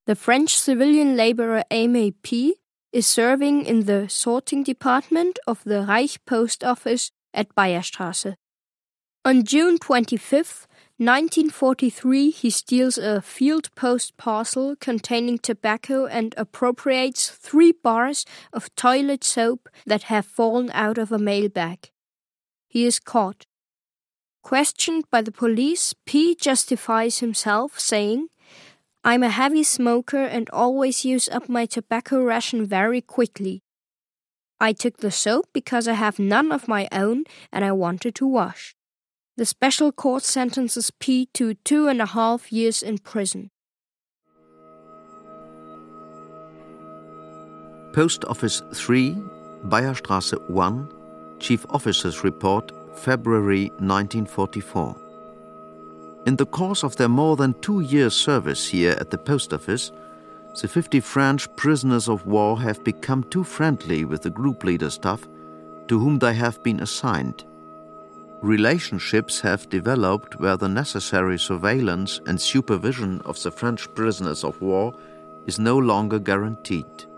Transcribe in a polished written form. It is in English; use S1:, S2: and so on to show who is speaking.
S1: The French civilian laborer Aimé P. is serving in the sorting department of the Reich Post Office at Bayerstraße. On June 25th, 1943, he steals a field post parcel containing tobacco and appropriates 3 bars of toilet soap that have fallen out of a mailbag. He is caught. Questioned by the police, P. justifies himself, saying, "I'm a heavy smoker and always use up my tobacco ration very quickly. I took the soap because I have none of my own and I wanted to wash." The special court sentences P. to 2.5 years in prison.
S2: Post Office 3, Bayerstraße 1, Chief Officer's Report, February 1944. In the course of their more than 2 years' service here at the post office, the 50 French prisoners of war have become too friendly with the group leader staff to whom they have been assigned. Relationships have developed where the necessary surveillance and supervision of the French prisoners of war is no longer guaranteed.